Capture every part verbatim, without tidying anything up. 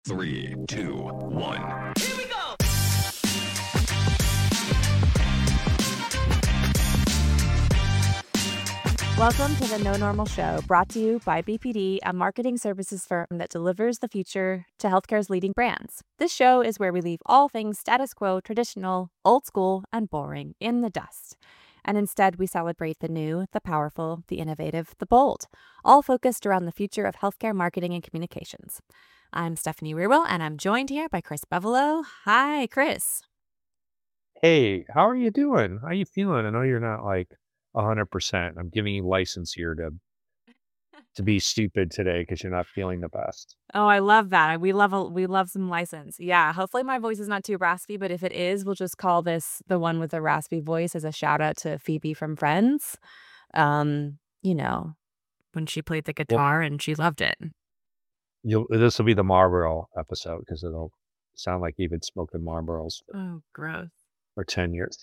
Three, two, one. Here we go! Welcome to the No Normal Show, brought to you by B P D, a marketing services firm that delivers the future to healthcare's leading brands. This show is where we leave all things status quo, traditional, old school, and boring in the dust. And instead, we celebrate the new, the powerful, the innovative, the bold, all focused around the future of healthcare marketing and communications. I'm Stephanie Rearwell, and I'm joined here by Chris Bevelo. Hi, Chris. Hey, how are you doing? How you feeling? I know you're not like a hundred percent. I'm giving you license here to to be stupid today because you're not feeling the best. Oh, I love that. We love a, we love some license. Yeah, hopefully my voice is not too raspy, but if it is, we'll just call this the one with the raspy voice as a shout out to Phoebe from Friends. Um, you know, when she played the Well, guitar and she loved it. you'll this will be the Marlboro episode because it'll sound like you've been smoking Marlboros Oh, gross. for ten years.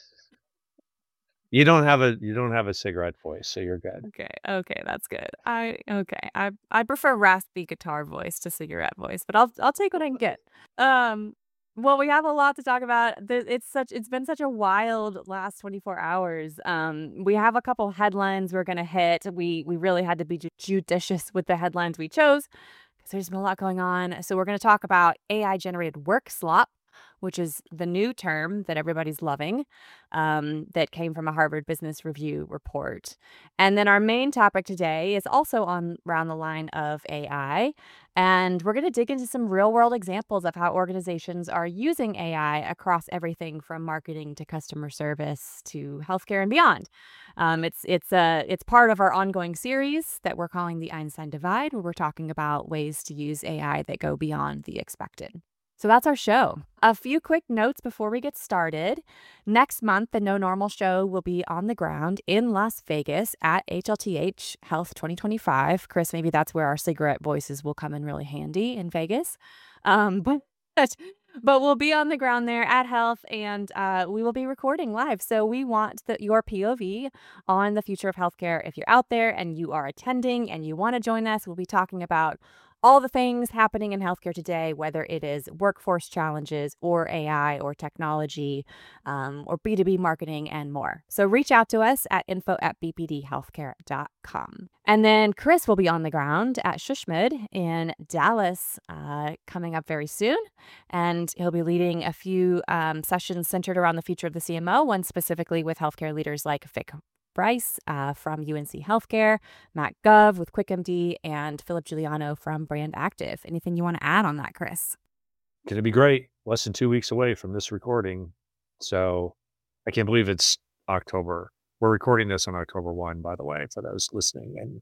You don't have a you don't have a cigarette voice, so you're good. Okay, okay, that's good. I okay. I I prefer raspy guitar voice to cigarette voice, but I'll I'll take what I can get. Um, well, we have a lot to talk about. Th- It's such it's been such a wild last twenty-four hours. Um, we have a couple headlines we're gonna hit. We we really had to be ju- judicious with the headlines we chose because there's been a lot going on. So we're gonna talk about A I generated work slop, which is the new term that everybody's loving, um, that came from a Harvard Business Review report. And then our main topic today is also on around the line of A I. And we're going to dig into some real world examples of how organizations are using A I across everything from marketing to customer service to healthcare and beyond. Um, it's it's a it's part of our ongoing series that we're calling the Einstein Divide, where we're talking about ways to use A I that go beyond the expected. So that's our show. A few quick notes before we get started. Next month, the No Normal Show will be on the ground in Las Vegas at H L T H Health twenty twenty-five. Chris, maybe that's where our cigarette voices will come in really handy in Vegas. Um, but but we'll be on the ground there at Health, and uh, we will be recording live. So we want the, your P O V on the future of healthcare. If you're out there and you are attending and you want to join us, we'll be talking about all the things happening in healthcare today, whether it is workforce challenges or A I or technology, um, or B two B marketing and more. So reach out to us at info at b p d healthcare dot com. And then Chris will be on the ground at Shushmid in Dallas uh, coming up very soon. And he'll be leading a few um, sessions centered around the future of the C M O, one specifically with healthcare leaders like Vic Bryce uh, from U N C Healthcare, Matt Gov with QuickMD, and Philip Giuliano from Brand Active. Anything you want to add on that, Chris? Gonna be great. Less than two weeks away from this recording. So I can't believe it's October. We're recording this on October first, by the way, for those listening. And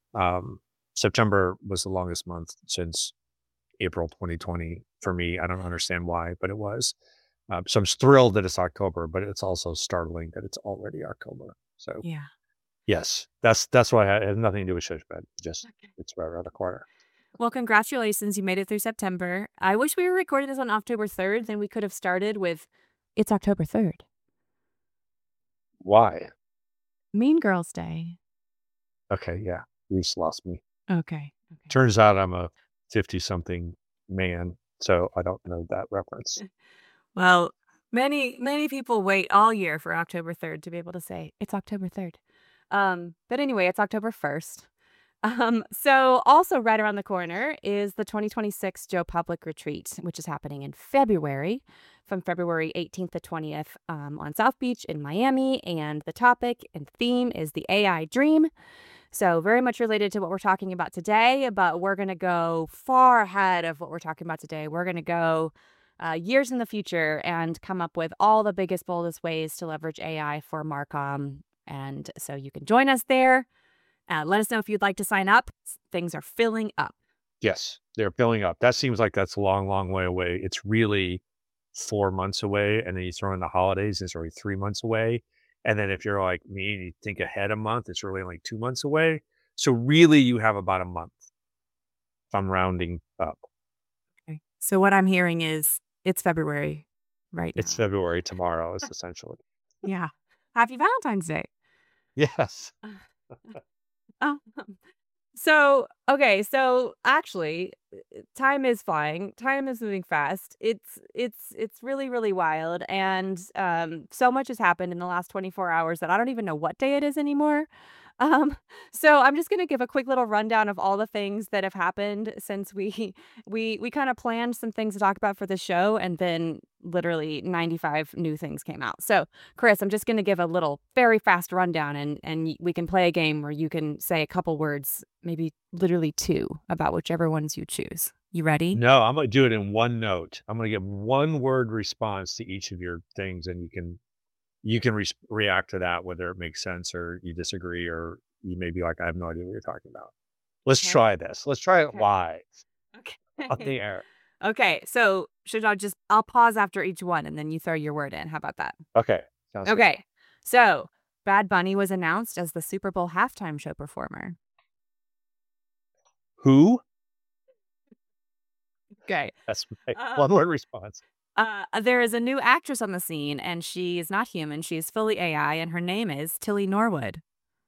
um, September was the longest month since April twenty twenty for me. I don't understand why, but it was. Um, so I'm thrilled that it's October, but it's also startling that it's already October. So Yeah. yes, that's that's why it has nothing to do with Shushbed. Just Okay. it's right around the corner. Well, congratulations. You made it through September. I wish we were recording this on October third. Then we could have started with It's October third. Why? Mean Girls Day. Okay, yeah, you just lost me. Okay. Okay. Turns out I'm a fifty-something man, so I don't know that reference. Well, many, many people wait all year for October third to be able to say it's October third. Um, but anyway, it's October first. Um, so also right around the corner is the twenty twenty-six Joe Public Retreat, which is happening in February, from February eighteenth to twentieth um, on South Beach in Miami. And the topic and theme is the A I dream. So very much related to what we're talking about today, but we're going to go far ahead of what we're talking about today. We're going to go uh, years in the future and come up with all the biggest, boldest ways to leverage A I for Marcom. And so you can join us there. Uh, let us know if you'd like to sign up. Things are filling up. Yes, they're filling up. That seems like that's a long, long way away. It's really four months away, and then you throw in the holidays, it's already three months away. And then if you're like me and you think ahead a month, it's really like two months away. So really, you have about a month. If I'm rounding up, Okay. So what I'm hearing is it's February right it's now. February tomorrow. Is essentially Yeah. Happy Valentine's Day. yes. Um, So, okay, so actually, uh, time is flying. Time is moving fast. It's it's it's really really wild, and um, so much has happened in the last twenty-four hours that I don't even know what day it is anymore. Um, so I'm just gonna give a quick little rundown of all the things that have happened since we we we kind of planned some things to talk about for the show, and then literally ninety-five new things came out. So Chris, I'm just going to give a little very fast rundown, and and y- we can play a game where you can say a couple words, maybe literally two, about whichever ones you choose. You ready? No, I'm gonna do it in one note. I'm gonna give one word response to each of your things, and you can you can re- react to that whether it makes sense or you disagree or you may be like, I have no idea what you're talking about. Let's Okay. try this. Let's try it Okay. live on Okay. the air. Okay. So should I just I'll pause after each one and then you throw your word in. How about that? Okay, sounds good. Okay. So Bad Bunny was announced as the Super Bowl halftime show performer. Who? Okay. That's my one Um, word response. uh, there is a new actress on the scene, and she is not human. She is fully A I, and her name is Tilly Norwood.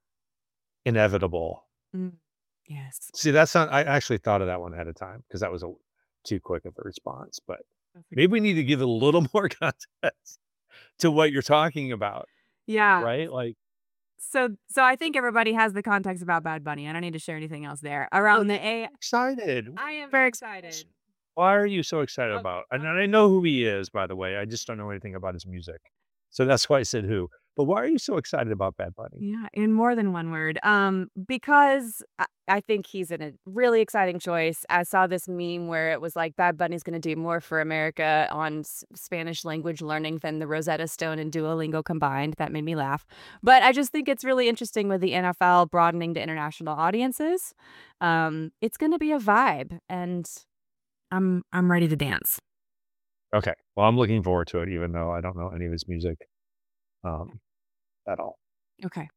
Inevitable. Mm, yes. See, that's not. I actually thought of that one ahead of time because that was a too quick of a response. But That's a maybe we need to give it a little more context to what you're talking about, Yeah. right? Like, So so I think everybody has the context about Bad Bunny. I don't need to share anything else there. Around the A I, excited. I am very excited. Why are you so excited Oh, about? And oh, I know who he is, by the way. I just don't know anything about his music, so that's why I said who. But why are you so excited about Bad Bunny? yeah, in more than one word. Um, because I, I think he's in a really exciting choice. I saw this meme where it was like Bad Bunny's going to do more for America on s- Spanish language learning than the Rosetta Stone and Duolingo combined. That made me laugh. But I just think it's really interesting with the N F L broadening to international audiences. Um, it's going to be a vibe, and I'm I'm ready to dance. Okay, well, I'm looking forward to it, even though I don't know any of his music um, at all. Okay.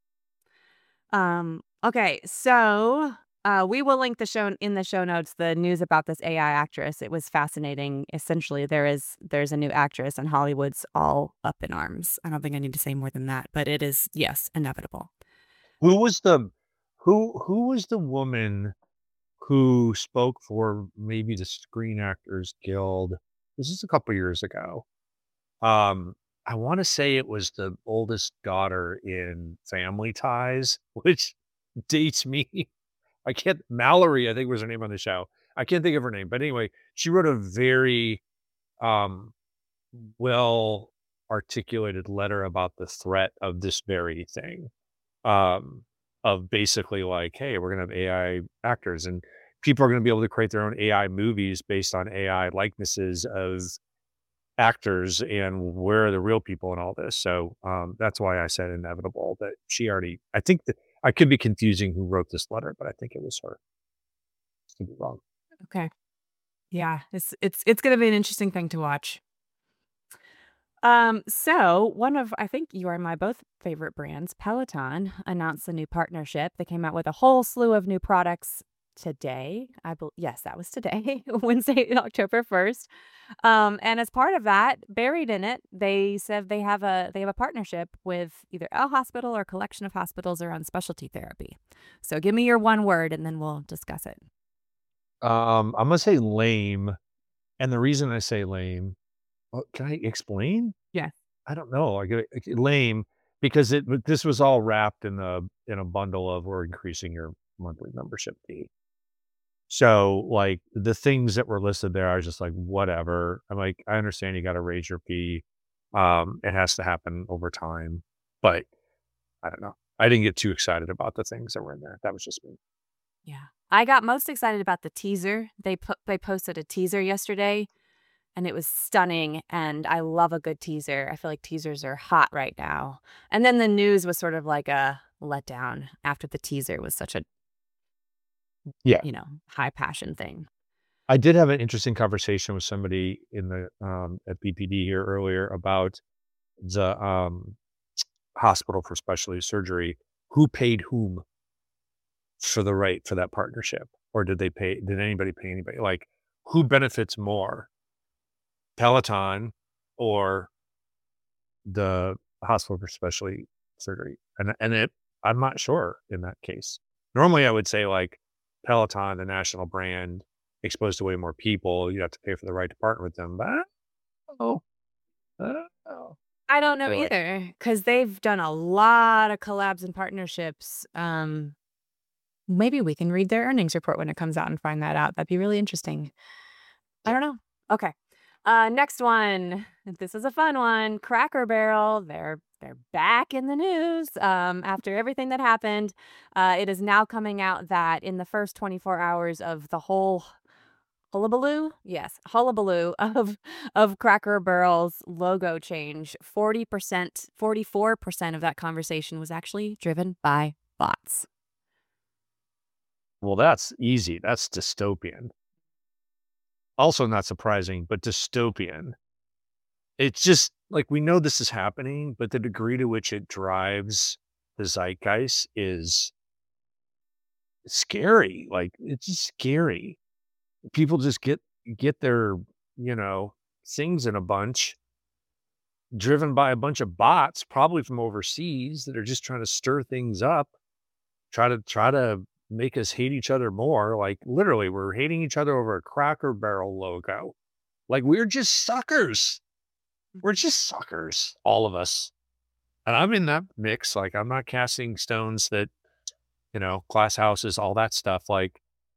Um, okay, so uh, we will link the show in the show notes the news about this A I actress. It was fascinating. Essentially, there is there's a new actress, and Hollywood's all up in arms. I don't think I need to say more than that, but it is, yes, inevitable. Who was the who who was the woman who spoke for maybe the Screen Actors Guild? This is a couple years ago. Um, I want to say it was the oldest daughter in Family Ties, which dates me. I can't Mallory, I think was her name on the show. I can't think of her name, but anyway, she wrote a very um well articulated letter about the threat of this very thing. Um, of basically like, hey, we're gonna have A I actors and people are gonna be able to create their own A I movies based on A I likenesses of actors and where are the real people in all this. So um, that's why I said inevitable that she already, I think that I could be confusing who wrote this letter, but I think it was her. Could be wrong. Okay. Yeah, it's it's it's gonna be an interesting thing to watch. Um, so one of I think you are my both favorite brands, Peloton, announced a new partnership. They came out with a whole slew of new products today. I bel yes, that was today, Wednesday, October first. Um, and as part of that, buried in it, they said they have a they have a partnership with either a hospital or a collection of hospitals around specialty therapy. So give me your one word and then we'll discuss it. Um, I'm gonna say lame, and the reason I say lame, well, can I explain? Yeah. I don't know. I get it- lame because it this was all wrapped in a in a bundle of we're increasing your monthly membership fee. So, like, the things that were listed there, I was just like, "Whatever." I'm like, "I understand you gotta raise your fee. Um, it has to happen over time." But I don't know. I didn't get too excited about the things that were in there. That was just me. Yeah. I got most excited about the teaser. They put they posted a teaser yesterday and it was stunning, and I love a good teaser. I feel like teasers are hot right now. And then the news was sort of like a letdown after the teaser was such a, Yeah. you know, high passion thing. I did have an interesting conversation with somebody in the, um, at B P D here earlier about the, um, hospital for specialty surgery. Who paid whom for the right for that partnership? Or did they pay did anybody pay anybody? Like, who benefits more? Peloton or the hospital for specialty surgery? And and it I'm not sure in that case. Normally, I would say, like, Peloton, the national brand, exposed to way more people. You have to pay for the right to partner with them. But oh, oh. I don't know Anyway. either because they've done a lot of collabs and partnerships. Um, maybe we can read their earnings report when it comes out and find that out. That'd be really interesting. I don't know. Okay. Uh, next one. This is a fun one. Cracker Barrel. They're they're back in the news um, after everything that happened. Uh, it is now coming out that in the first twenty-four hours of the whole hullabaloo, yes, hullabaloo of of Cracker Barrel's logo change, forty percent, forty-four percent of that conversation was actually driven by bots. Well, that's easy. That's dystopian. Also not surprising, but dystopian. It's just like we know this is happening, but the degree to which it drives the zeitgeist is scary. Like it's just scary. People just get get their, you know, things in a bunch, driven by a bunch of bots, probably from overseas, that are just trying to stir things up, try to try to make us hate each other more. Like literally, we're hating each other over a Cracker Barrel logo. Like we're just suckers. We're just suckers, all of us. And I'm in that mix. Like I'm not casting stones that, you know, glass houses, all that stuff. Like,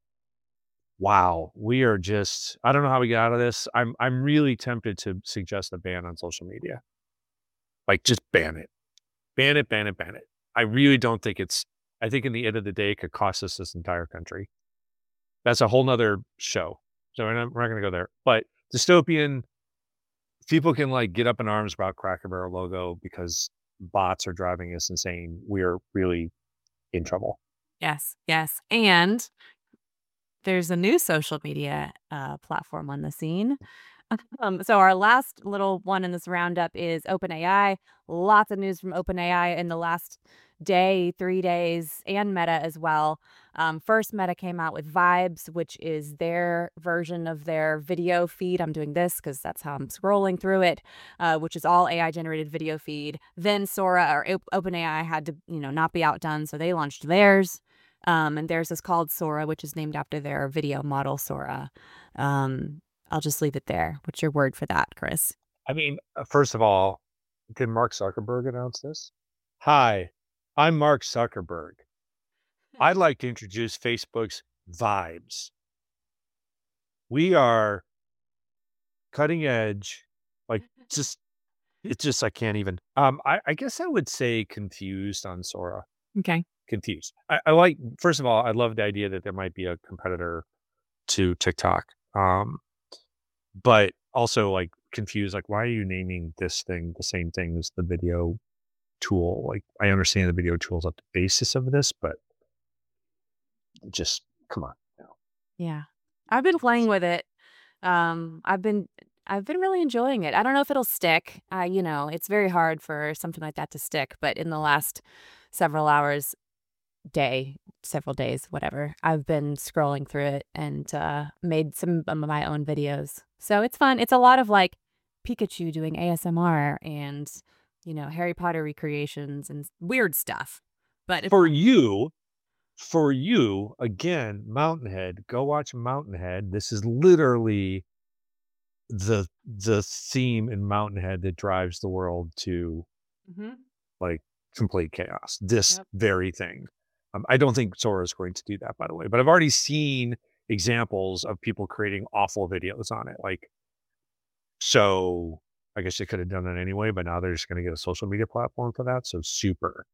wow, we are just, I don't know how we get out of this. I'm I'm really tempted to suggest a ban on social media. Like just ban it. Ban it, ban it, ban it. I really don't think it's, I think in the end of the day, it could cost us this entire country. That's a whole nother show. So we're not, we're not going to go there. But dystopian, people can like get up in arms about Cracker Barrel logo because bots are driving us insane. We're really in trouble. Yes, yes. And there's a new social media uh, platform on the scene. Um, so our last little one in this roundup is OpenAI. Lots of news from OpenAI in the last day, three days, and Meta as well. Um, first, Meta came out with Vibes, which is their version of their video feed. I'm doing this because that's how I'm scrolling through it, uh, which is all A I-generated video feed. Then Sora or Op- OpenAI had to, you know, not be outdone, so they launched theirs. Um, and theirs is called Sora, which is named after their video model, Sora. Um, I'll just leave it there. What's your word for that, Chris? I mean, uh, first of all, did Mark Zuckerberg announce this? Hi, I'm Mark Zuckerberg. I'd like to introduce Facebook's Vibes. We are cutting edge, like just, it's just, I can't even, um, I, I guess I would say confused on Sora. Okay. Confused. I, I like, first of all, I love the idea that there might be a competitor to TikTok. Um, but also like confused, like, why are you naming this thing the same thing as the video tool? Like, I understand the video tool is at the basis of this, but just come on. You know. Yeah. I've been playing with it. Um, I've been I've been really enjoying it. I don't know if it'll stick. Uh, you know, it's very hard for something like that to stick, but in the last several hours, day, several days, whatever, I've been scrolling through it and uh, made some of my own videos. So it's fun. It's a lot of like Pikachu doing A S M R and, you know, Harry Potter recreations and weird stuff. But for you, for you, again, Mountainhead, go watch Mountainhead. This is literally the the theme in Mountainhead that drives the world to mm-hmm. like complete chaos. This Yep. very thing. Um, I don't think Sora is going to do that, by the way, but I've already seen examples of people creating awful videos on it. Like, so I guess they could have done that anyway, but now they're just going to get a social media platform for that. So super,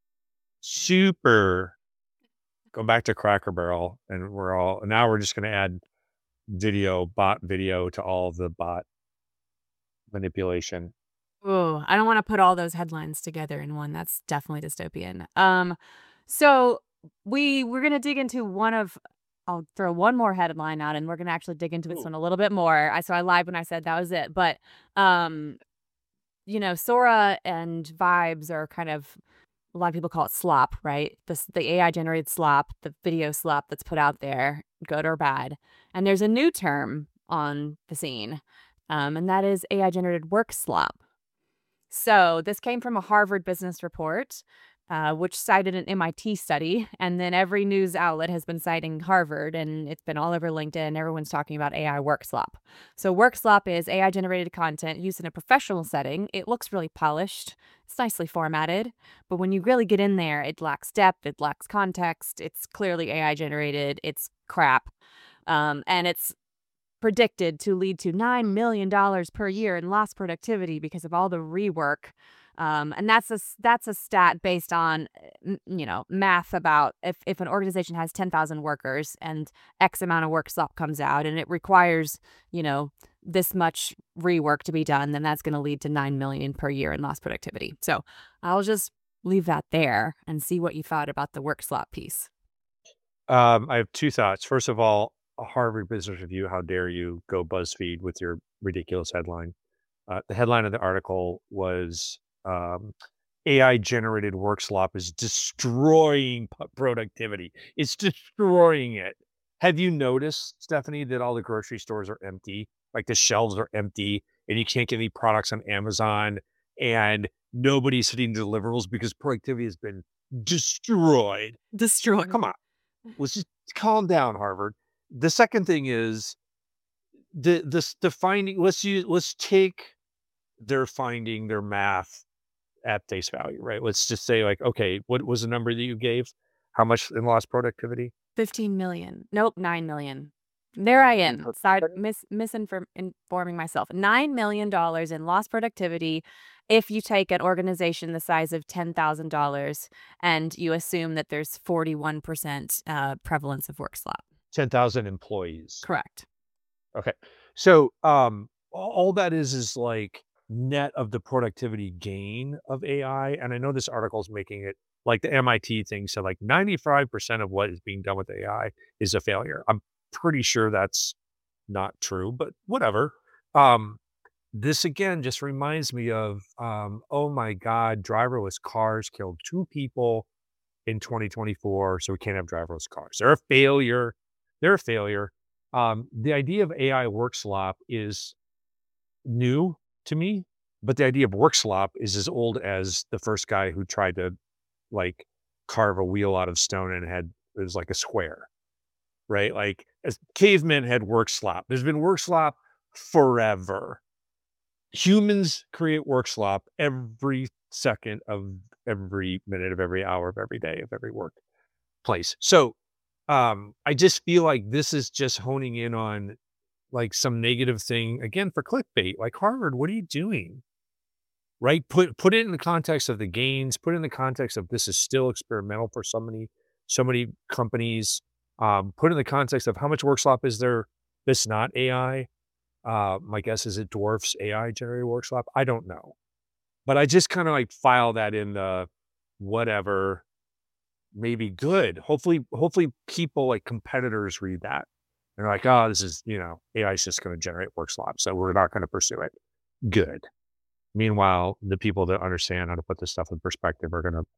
super. Go back to Cracker Barrel, and we're all now we're just going to add video, bot video to all of the bot manipulation. Oh, I don't want to put all those headlines together in one. That's definitely dystopian. Um, so we we're gonna dig into one of. I'll throw one more headline out, and we're gonna actually dig into this Ooh. one a little bit more. I so I lied when I said that was it, but um, you know, Sora and Vibes are kind of, a lot of people call it slop, right? The the A I generated slop, the video slop that's put out there, good or bad. And there's a new term on the scene, um, and that is A I generated work slop. So this came from a Harvard Business Report. uh, which cited an M I T study. And then every news outlet has been citing Harvard, and it's been all over LinkedIn. Everyone's talking about A I work slop. So work slop is A I generated content used in a professional setting. It looks really polished. It's nicely formatted. But when you really get in there, it lacks depth. It lacks context. It's clearly A I generated. It's crap. Um, and it's predicted to lead to nine million dollars per year in lost productivity because of all the rework. Um, and that's a, that's a stat based on, you know, math about if, if an organization has ten thousand workers and X amount of work slop comes out and it requires, you know, this much rework to be done, then that's going to lead to nine million per year in lost productivity. So I'll just leave that there and see what you thought about the work slop piece. Um, I have two thoughts. First of all, a Harvard Business Review, how dare you go BuzzFeed with your ridiculous headline. Uh, the headline of the article was um, A I generated work slop is destroying p- productivity. It's destroying it. Have you noticed, Stephanie, that all the grocery stores are empty? Like the shelves are empty and you can't get any products on Amazon and nobody's hitting deliverables because productivity has been destroyed. Destroy. Come on. Let's just calm down, Harvard. The second thing is the this the finding. Let's use let's take their finding, their math at face value, right? Let's just say like, okay, what was the number that you gave? How much in lost productivity? fifteen million. Nope, nine million. There I am. Side mis misinforming myself. nine million dollars in lost productivity if you take an organization the size of ten thousand dollars and you assume that there's forty-one percent uh, prevalence of work slop. ten thousand employees. Correct. Okay. So um, all, all that is is like net of the productivity gain of A I. And I know this article is making it like the M I T thing. So like ninety-five percent of what is being done with A I is a failure. I'm pretty sure that's not true, but whatever. Um, this again just reminds me of, um, oh my God, driverless cars killed two people in twenty twenty-four. So we can't have driverless cars. They're a failure. They're a failure. Um, the idea of A I work slop is new to me, but the idea of work slop is as old as the first guy who tried to like carve a wheel out of stone and had, it was like a square, right? Like as cavemen had work slop. There's been work slop forever. Humans create work slop every second of every minute of every hour of every day of every workplace. So um, I just feel like this is just honing in on like some negative thing again for clickbait. Like Harvard, what are you doing? Right? Put put it in the context of the gains. Put it in the context of this is still experimental for so many so many companies. Um, put it in the context of how much work slop is there that's not A I. Uh, my guess is it dwarfs A I generated work slop. I don't know, but I just kind of like file that in the whatever. Maybe good. Hopefully, hopefully people like competitors read that. They're like, oh, this is, you know, A I is just going to generate work slop, so we're not going to pursue it. Good. Meanwhile, the people that understand how to put this stuff in perspective are going to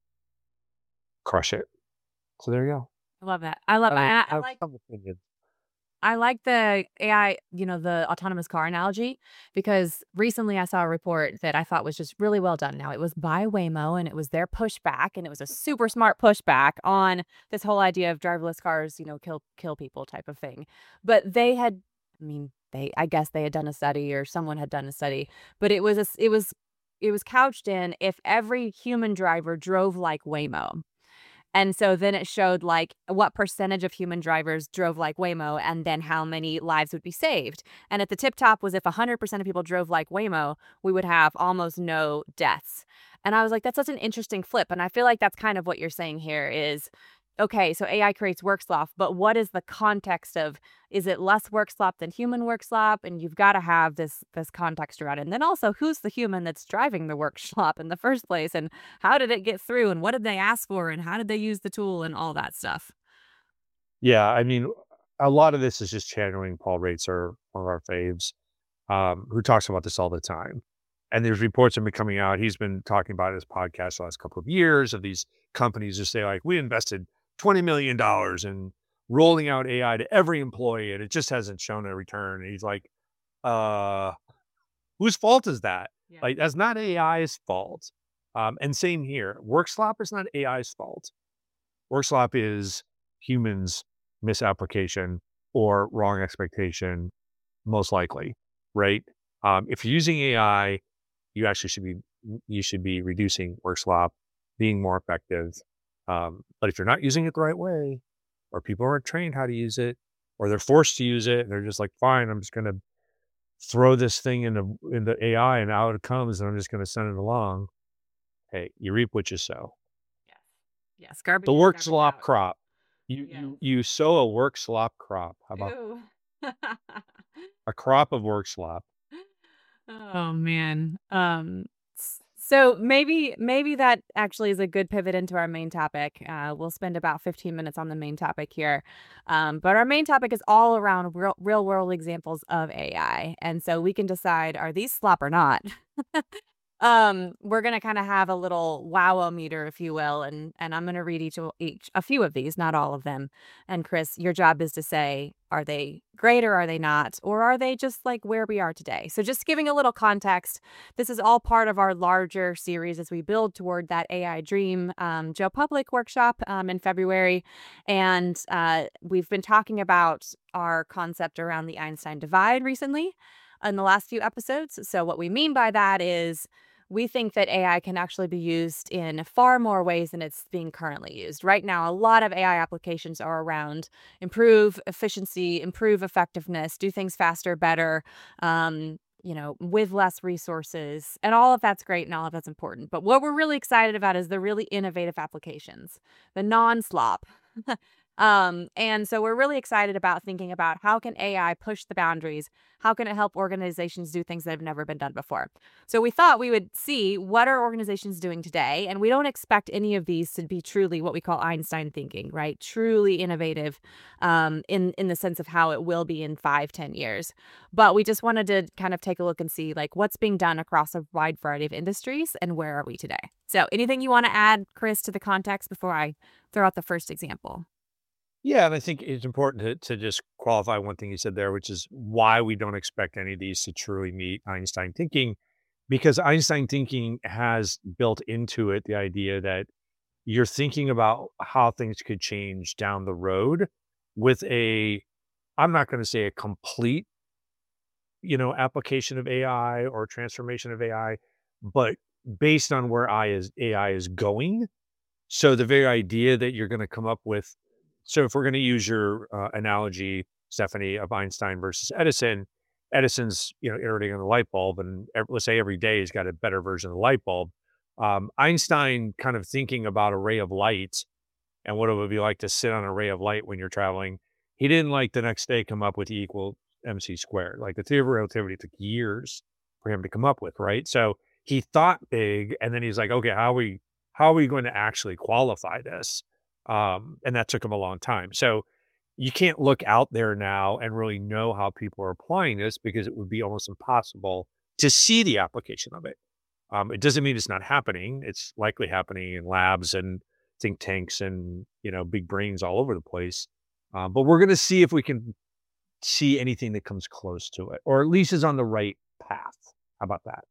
crush it. So there you go. I love that. I love I, I, I have like some opinions. I like the A I, you know, the autonomous car analogy, because recently I saw a report that I thought was just really well done. Now, it was by Waymo and it was their pushback, and it was a super smart pushback on this whole idea of driverless cars, you know, kill kill people type of thing. But they had, I mean, they I guess they had done a study, or someone had done a study, but it was a, s- it was it was couched in if every human driver drove like Waymo. And so then it showed like what percentage of human drivers drove like Waymo and then how many lives would be saved. And at the tip top was if one hundred percent of people drove like Waymo, we would have almost no deaths. And I was like, that's such an interesting flip. And I feel like that's kind of what you're saying here is, okay, so A I creates work slop, but what is the context of, is it less work slop than human work slop? And you've got to have this this context around it. And then also, who's the human that's driving the work slop in the first place? And how did it get through? And what did they ask for? And how did they use the tool and all that stuff? Yeah, I mean, a lot of this is just channeling Paul Raitzer, one of our faves, um, who talks about this all the time. And there's reports have been coming out. He's been talking about his podcast the last couple of years of these companies just say like, we invested twenty million dollars in rolling out A I to every employee and it just hasn't shown a return. And he's like, uh, whose fault is that? Yeah. Like, that's not A I's fault. Um, and same here. Work slop is not A I's fault. Work slop is humans' misapplication or wrong expectation, most likely, right? Um, if you're using A I, you actually should be you should be reducing work slop, being more effective. Um, but if you're not using it the right way, or people aren't trained how to use it, or they're forced to use it, and they're just like, fine, I'm just gonna throw this thing into into A I and out it comes, and I'm just gonna send it along. Hey, you reap what you sow. Yes. Yes. Garbage The in, work garbage slop out. crop. You Yes. you you sow a work slop crop. How about Ew. a crop of work slop? Oh man. Um s- so maybe maybe that actually is a good pivot into our main topic. Uh, we'll spend about fifteen minutes on the main topic here. Um, but our main topic is all around real, real world examples of A I. And so we can decide, are these slop or not? Um, we're gonna kind of have a little wow meter, if you will, and and I'm gonna read each o- each a few of these, not all of them. And Chris, your job is to say, are they great or are they not, or are they just like where we are today? So just giving a little context, this is all part of our larger series as we build toward that A I dream. Um, Joe Public workshop um, in February, and uh, we've been talking about our concept around the Einstein divide recently in the last few episodes. So what we mean by that is we think that A I can actually be used in far more ways than it's being currently used. Right now, a lot of A I applications are around improve efficiency, improve effectiveness, do things faster, better, um, you know, with less resources. And all of that's great and all of that's important. But what we're really excited about is the really innovative applications, the non-slop. Um, and so we're really excited about thinking about how can A I push the boundaries? How can it help organizations do things that have never been done before? So we thought we would see what are organizations doing today, and we don't expect any of these to be truly what we call Einstein thinking, right? Truly innovative, um, in in the sense of how it will be in five, ten years. But we just wanted to kind of take a look and see like what's being done across a wide variety of industries and where are we today. So anything you want to add, Chris, to the context before I throw out the first example? Yeah, and I think it's important to to just qualify one thing you said there, which is why we don't expect any of these to truly meet Einstein thinking, because Einstein thinking has built into it the idea that you're thinking about how things could change down the road with a, I'm not going to say a complete, you know, application of A I or transformation of A I, but based on where I is A I is going. So the very idea that you're going to come up with, so if we're going to use your uh, analogy, Stephanie, of Einstein versus Edison, Edison's, you know, iterating on the light bulb, and ev- let's say every day he's got a better version of the light bulb. Um, Einstein kind of thinking about a ray of light and what it would be like to sit on a ray of light when you're traveling. He didn't like the next day come up with E equal mc squared. Like the theory of relativity took years for him to come up with, right? So he thought big, and then he's like, okay, how are we how are we going to actually qualify this? Um, and that took him a long time. So you can't look out there now and really know how people are applying this because it would be almost impossible to see the application of it. Um, it doesn't mean it's not happening. It's likely happening in labs and think tanks and, you know, big brains all over the place. Um, but we're going to see if we can see anything that comes close to it, or at least is on the right path. How about that?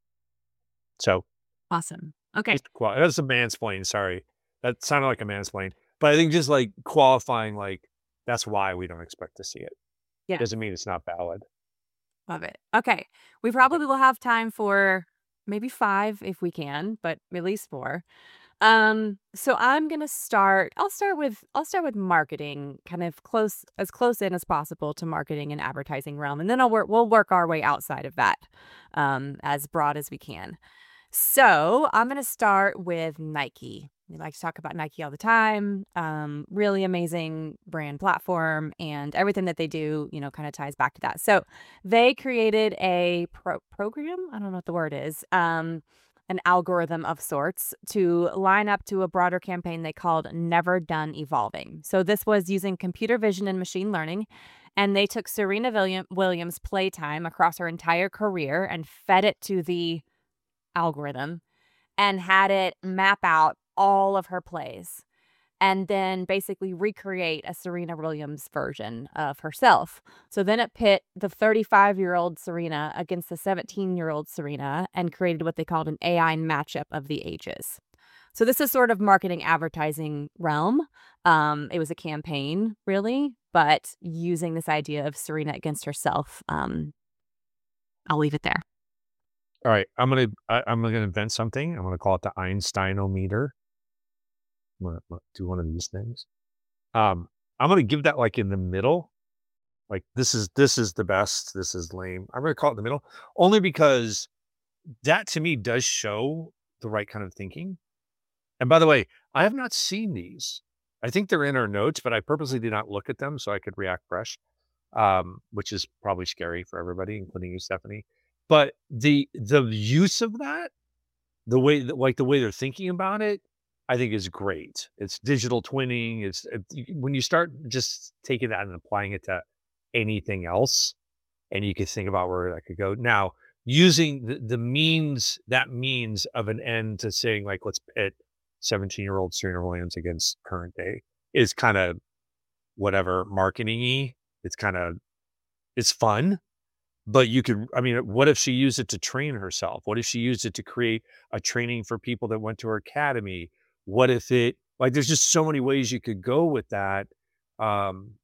So Awesome. Okay. just qual- that's a mansplain. Sorry, that sounded like a mansplain, but I think just like qualifying, like that's why we don't expect to see it. Yeah. Doesn't mean it's not valid. Love it. Okay. We Okay. probably will have time for maybe five if we can, but at least four. Um, so I'm gonna start I'll start with I'll start with marketing, kind of close as close in as possible to marketing and advertising realm. And then I'll work we'll work our way outside of that, um, as broad as we can. So I'm going to start with Nike. We like to talk about Nike all the time. Um, really amazing brand platform, and everything that they do, you know, kind of ties back to that. So they created a pro- program. I don't know what the word is. Um, an algorithm of sorts to line up to a broader campaign they called Never Done Evolving. So this was using computer vision and machine learning, and they took Serena William- Williams' playtime across her entire career and fed it to the algorithm and had it map out all of her plays. and then basically recreate a Serena Williams version of herself. So then it pit the thirty-five-year-old Serena against the seventeen-year-old Serena and created what they called an A I matchup of the ages. So this is sort of marketing advertising realm. Um, it was a campaign, really, but using this idea of Serena against herself. Um, I'll leave it there. All right, I'm gonna I, I'm gonna invent something. I'm gonna call it the Einsteinometer. I'm gonna, I'm gonna do one of these things. Um, I'm gonna give that like in the middle. Like this is this is the best. This is lame. I'm gonna call it in the middle, only because that to me does show the right kind of thinking. And by the way, I have not seen these. I think they're in our notes, but I purposely did not look at them so I could react fresh, um, which is probably scary for everybody, including you, Stephanie. But the the use of that, the way that, like the way they're thinking about it, I think is great. It's digital twinning. It's it, you- when you start just taking that and applying it to anything else, and you can think about where that could go. Now, using the, the means that means of an end to saying like let's pit seventeen year old Serena Williams against current day is kind of whatever marketing-y. It's kind of it's fun, but you could, I mean, what if she used it to train herself? What if she used it to create a training for people that went to her academy? What if it, like, there's just so many ways you could go with that. Um,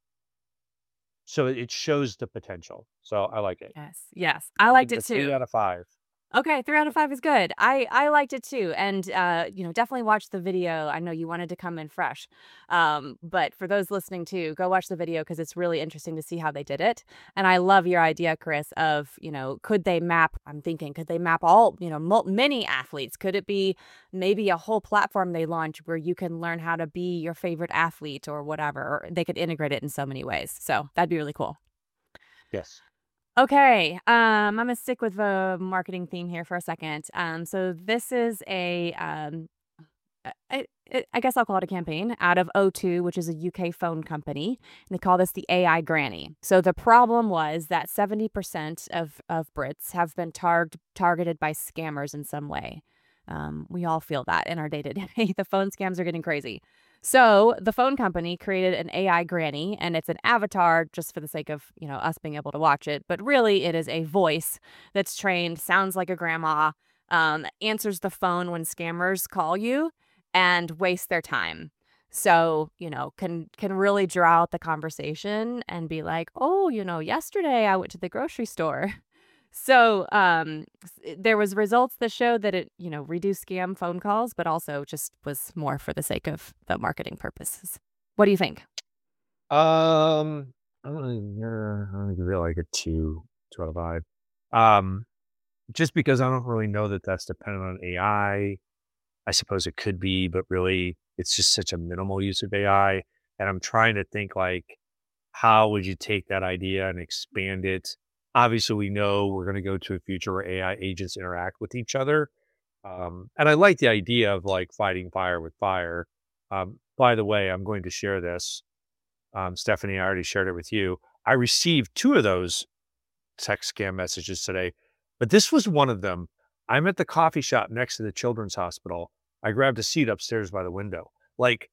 so it shows the potential. So I like it. Yes, yes, I liked it That's three too. out of five. Okay, three out of five is good. I I liked it too, and, uh, you know, definitely watch the video. I know you wanted to come in fresh, um, but for those listening too, go watch the video because it's really interesting to see how they did it, and I love your idea, Chris, of, you know, could they map I'm thinking, could they map all, you know, mul many athletes? Could it be maybe a whole platform they launch where you can learn how to be your favorite athlete or whatever, or they could integrate it in so many ways, so that'd be really cool. Yes. Okay, um, I'm gonna stick with the marketing theme here for a second. Um, so this is a, um, uh, I, I I guess I'll call it a campaign out of O two, which is a U K phone company, and they call this the A I Granny. So the problem was that seventy percent of of Brits have been targ targeted by scammers in some way. Um, we all feel that in our day to day. The phone scams are getting crazy. So the phone company created an A I granny, and it's an avatar just for the sake of, you know, us being able to watch it. But really, it is a voice that's trained, sounds like a grandma, um, answers the phone when scammers call you, and waste their time. So, you know, can can really draw out the conversation and be like, oh, you know, yesterday I went to the grocery store. So, um, s- there was results that showed that it, you know, reduced scam phone calls, but also just was more for the sake of the marketing purposes. What do you think? Um, I'm gonna, yeah, I'm gonna give it like a two, two out of five. Um, just because I don't really know that that's dependent on A I. I I suppose it could be, but really it's just such a minimal use of A I. And I'm trying to think like, how would you take that idea and expand it? Obviously, we know we're going to go to a future where A I agents interact with each other. Um, and I like the idea of like fighting fire with fire. Um, by the way, I'm going to share this. Um, Stephanie, I already shared it with you. I received two of those text scam messages today, but this was one of them. I'm at the coffee shop next to the children's hospital. I grabbed a seat upstairs by the window. Like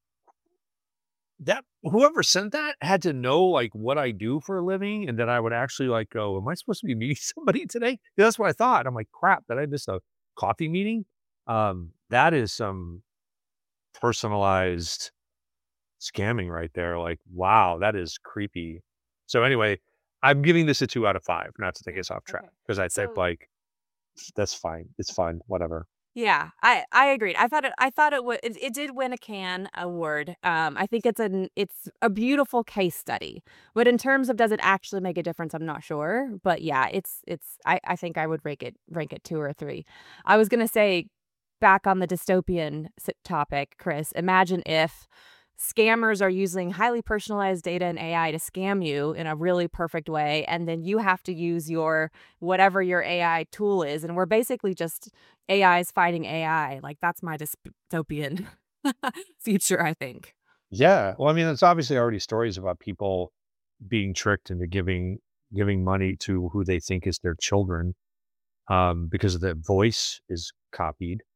that, whoever sent that had to know like what I do for a living, and then I would actually like go, "Am I supposed to be meeting somebody today?" Yeah, that's what I thought. I'm like, "Crap, did I miss a coffee meeting?" Um, that is some personalized scamming right there. Like, wow, that is creepy. So anyway, I'm giving this a two out of five, not to take us off track, Okay. because I think So like that's fine. It's fun, whatever. yeah, I I agreed. I thought it I thought it would it, it did win a Cannes award. Um, I think it's an it's a beautiful case study. But in terms of does it actually make a difference, I'm not sure. But yeah, it's it's I I think I would rank it rank it two or three. I was gonna say back on the dystopian s- topic, Chris. Imagine if scammers are using highly personalized data and A I to scam you in a really perfect way, and then you have to use your whatever your A I tool is, and we're basically just A Is fighting A I. Like, that's my dystopian future, I think. Yeah. Well, I mean, it's obviously already stories about people being tricked into giving giving money to who they think is their children, um, because the voice is copied.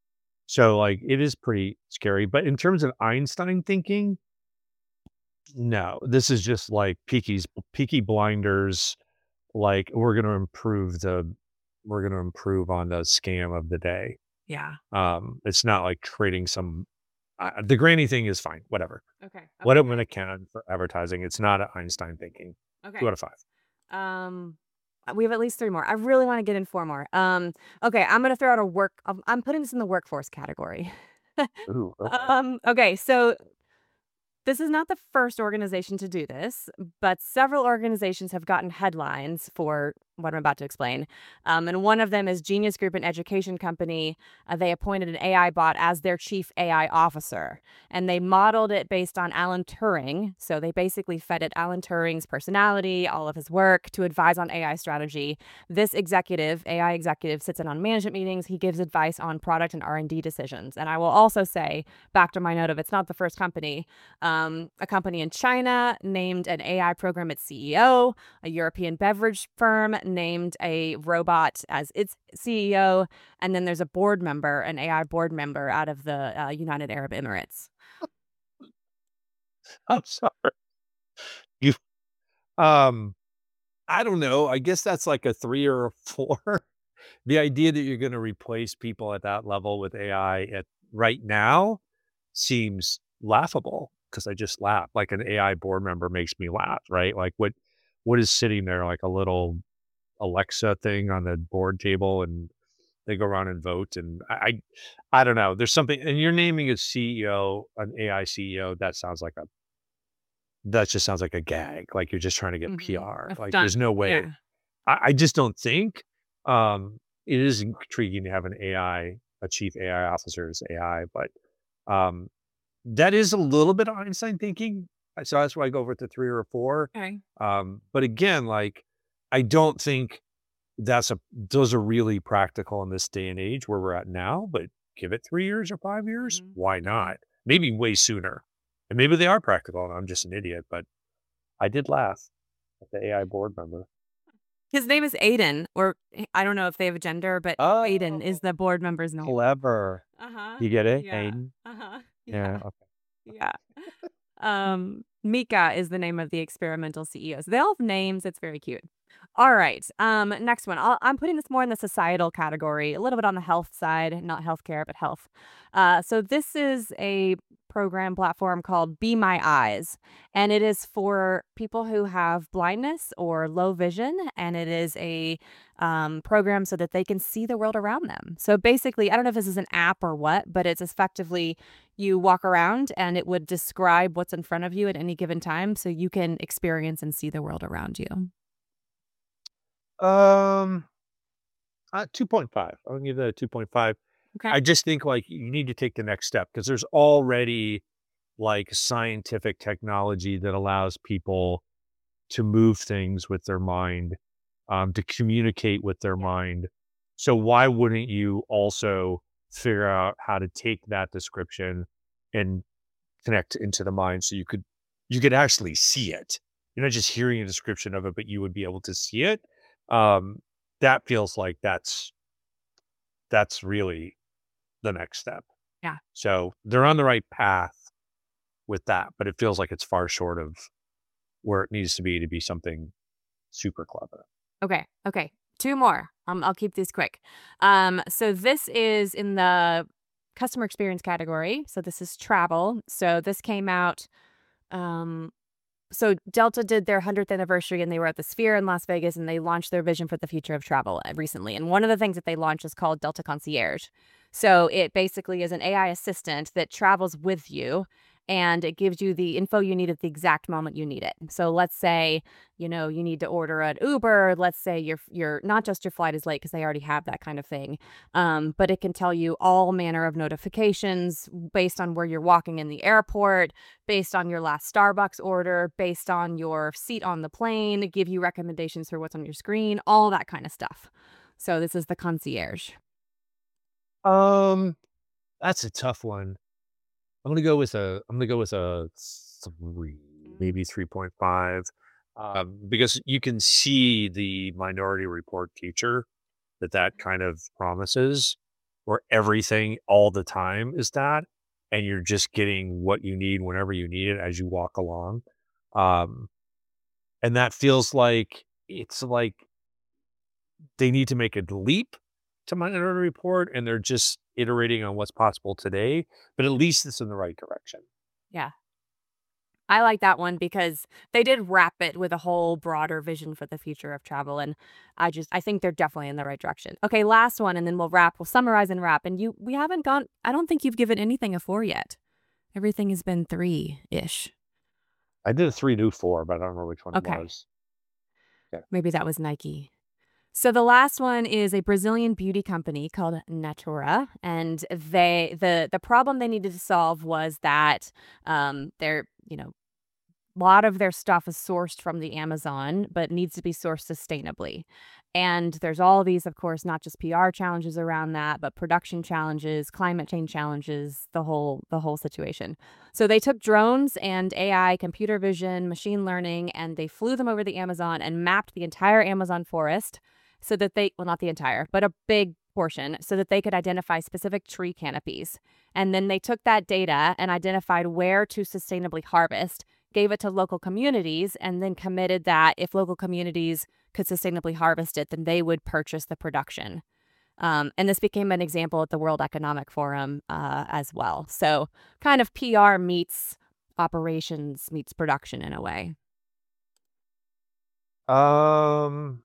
So like it is pretty scary. But in terms of Einstein thinking, no, this is just like Peaky's Peaky Blinders. Like we're going to improve the, we're going to improve on the scam of the day. Yeah. Um, it's not like creating some. Uh, the granny thing is fine. Whatever. Okay. What Okay. it when it can for advertising. It's not an Einstein thinking. Okay. Two out of five. Um, uh, we have at least three more. I really want to get in four more. Um, okay, I'm gonna throw out a work. I'm I'm putting this in the workforce category. Ooh, okay. Um, okay, so this is not the first organization to do this, but several organizations have gotten headlines for what I'm about to explain. Um, and one of them is Genius Group, an education company. Uh, they appointed an A I bot as their chief A I officer, and they modeled it based on Alan Turing. So they basically fed it Alan Turing's personality, all of his work to advise on A I strategy. This executive, A I executive, sits in on management meetings. He gives advice on product and R and D decisions. And I will also say, back to my note of it's not the first company. Um, a company in China named an A I program its C E O. A European beverage firm named a robot as its C E O. And then there's a board member, an A I board member out of the uh, United Arab Emirates. I'm sorry. You, um, I don't know. I guess that's like a three or a four. The idea that you're going to replace people at that level with A I at right now seems laughable because I just laugh. Like an A I board member makes me laugh, right? Like what, what is sitting there like a little Alexa thing on the board table and they go around and vote. And I, I, I don't know. There's something, and you're naming a C E O, an A I C E O. That sounds like a, that just sounds like a gag. Like you're just trying to get Mhm. P R. A Like stunt. there's no way. Yeah. I, I just don't think. Um, it is intriguing to have an A I, a chief A I officer as A I, but um, that is a little bit of Einstein thinking. So that's why I go over to three or a four. Okay. Um, but again, like I don't think that's a those are really practical in this day and age where we're at now. But give it three years or five years, Mhm. why Mhm. not? Maybe way sooner, and maybe they are practical, and I'm just an idiot. But I did laugh at the A I board member. His name is Aiden, or h- I don't know if they have a gender, but Aiden is Oh, the board member's name. clever. Uh-huh. You get it, Yeah. Aiden? Uh-huh. Yeah. Yeah. Okay. Yeah. Um, Mika is the name of the experimental C E O. So they all have names. It's very cute. All right. Um, next one. I'll, I'm putting this more in the societal category, a little bit on the health side, not healthcare, but health. Uh, so this is a program platform called Be My Eyes, and it is for people who have blindness or low vision, and it is a um, program so that they can see the world around them. So basically, I don't know if this is an app or what, but it's effectively you walk around and it would describe what's in front of you at any given time so you can experience and see the world around you. Um, uh, two point five. I'll give that a two point five. Okay. I just think like you need to take the next step because there's already like scientific technology that allows people to move things with their mind, um, to communicate with their Yeah. mind. So why wouldn't you also figure out how to take that description and connect into the mind so you could you could actually see it. You're not just hearing a description of it, but you would be able to see it. Um, that feels like that's that's really the next step. Yeah. So they're on the right path with that, but it feels like it's far short of where it needs to be to be something super clever. Okay. Okay. Two more. Um, I'll keep these quick. Um, so this is in the customer experience category. So this is travel. So this came out. Um, so Delta did their hundredth anniversary and they were at the Sphere in Las Vegas and they launched their vision for the future of travel uh, recently. And one of the things that they launched is called Delta Concierge. So it basically is an A I assistant that travels with you and it gives you the info you need at the exact moment you need it. So let's say, you know, you need to order an Uber. Let's say your your not just your flight is late because they already have that kind of thing. Um, but it can tell you all manner of notifications based on where you're walking in the airport, based on your last Starbucks order, based on your seat on the plane, give you recommendations for what's on your screen, all that kind of stuff. So this is the concierge. Um, that's a tough one. I'm gonna go with a I'm gonna go with a three, maybe three point five. Um, because you can see the Minority Report future that that kind of promises. where everything all the time is that, and you're just getting what you need whenever you need it as you walk along. Um, and that feels like it's like they need to make a leap to Minority Report, and they're just iterating on what's possible today, but at least it's in the right direction. Yeah. I like that one because they did wrap it with a whole broader vision for the future of travel. And I just, I think they're definitely in the right direction. Okay, last one, and then we'll wrap. We'll summarize and wrap. And you, we haven't gone, I don't think you've given anything a four yet. Everything has been three-ish. I did a three new four, but I don't remember which one Okay. it was. Okay. Maybe that was Nike. So the last one is a Brazilian beauty company called Natura, and they the the problem they needed to solve was that um, they're you know a lot of their stuff is sourced from the Amazon, but needs to be sourced sustainably. And there's all these, of course, not just P R challenges around that, but production challenges, climate change challenges, the whole the whole situation. So they took drones and A I, computer vision, machine learning, and they flew them over the Amazon and mapped the entire Amazon forest so that they, well, not the entire, but a big portion, so that they could identify specific tree canopies. And then they took that data and identified where to sustainably harvest, gave it to local communities, and then committed that if local communities could sustainably harvest it, then they would purchase the production. Um, and this became an example at the World Economic Forum uh, as well. So kind of P R meets operations meets production in a way. Um,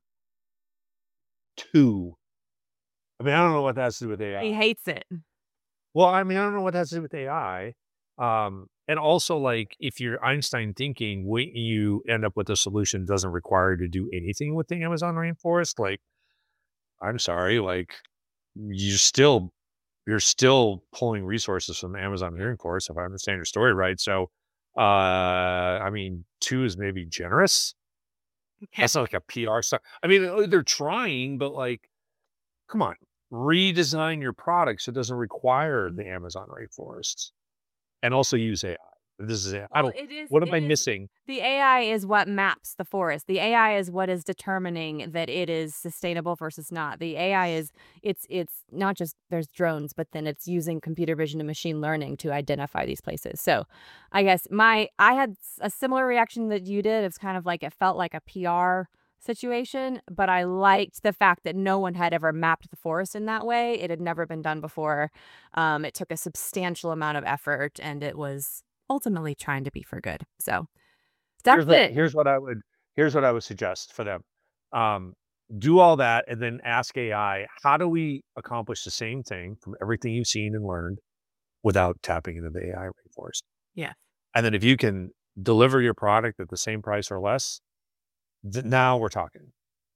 two. I mean, I don't know what that has to do with A I. He hates it. Well, I mean, I don't know what that has to do with A I. Um, and also, like, if you're Einstein thinking, when you end up with a solution that doesn't require you to do anything with the Amazon rainforest, like, I'm sorry, like, you still, you're still pulling resources from the Amazon rainforest, if I understand your story right. So, uh, I mean, two is maybe generous. That's not like a P R stuff. I mean, uh, they're trying, but like, come on, redesign your product so it doesn't require the Amazon rainforests, and also use A I. This is it. I Well, don't. it is. What am It I is. missing? The A I is what maps the forest. The A I is what is determining that it is sustainable versus not. The A I is it's it's not just there's drones, but then it's using computer vision and machine learning to identify these places. So, I guess my I had s- a similar reaction that you did. It's kind of like it felt like a P R situation, but I liked the fact that no one had ever mapped the forest in that way. It had never been done before. Um, it took a substantial amount of effort, and it was ultimately trying to be for good. So that's Here's what, it. here's what I would here's what I would suggest for them. Um, do all that and then ask A I, how do we accomplish the same thing from everything you've seen and learned without tapping into the A I rainforest? Yeah. And then if you can deliver your product at the same price or less, th- now we're talking.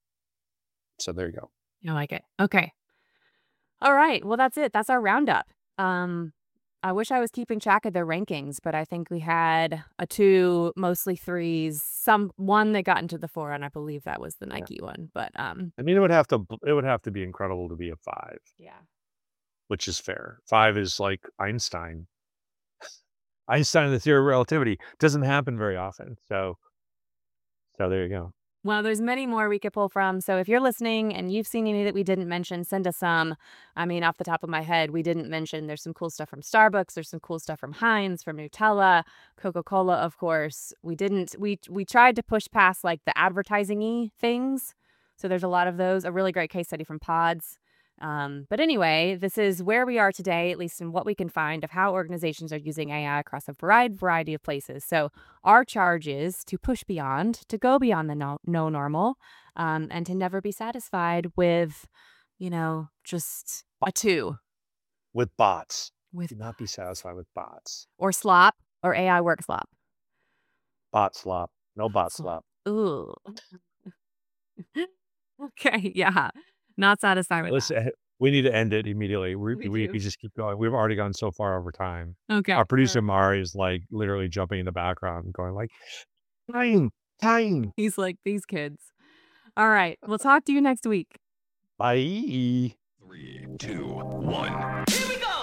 So there you go. I like it. Okay. All right. Well, that's it. That's our roundup. Um, I wish I was keeping track of the rankings, but I think we had a two, mostly threes, some one that got into the four, and I believe that was the Yeah. Nike one. But um, I mean, it would have to it would have to be incredible to be a five, yeah. which is fair. Five is like Einstein. Einstein and the theory of relativity doesn't happen very often. So, so there you go. Well, there's many more we could pull from. So if you're listening and you've seen any that we didn't mention, send us some. I mean, off the top of my head, we didn't mention there's some cool stuff from Starbucks. There's some cool stuff from Heinz, from Nutella, Coca-Cola, of course. We didn't, we we tried to push past like the advertising-y things. So there's a lot of those. A really great case study from Pods. Um, but anyway, this is where we are today, at least in what we can find of how organizations are using A I across a variety variety of places. So our charge is to push beyond, to go beyond the no, no normal, um, and to never be satisfied with, you know, just a two With bots, with do not be satisfied with bots. or slop or A I work slop. Bot slop, no bot Slop. slop. Ooh. Okay, yeah. Not satisfied with that. Listen, we need to end it immediately. We We we, do. we just keep going. We've already gone so far over time. Okay. Our producer Mari is like literally jumping in the background, going like, "Time, time." He's like, these kids. All right. We'll talk to you next week. Bye. Three, two, one. Here we go!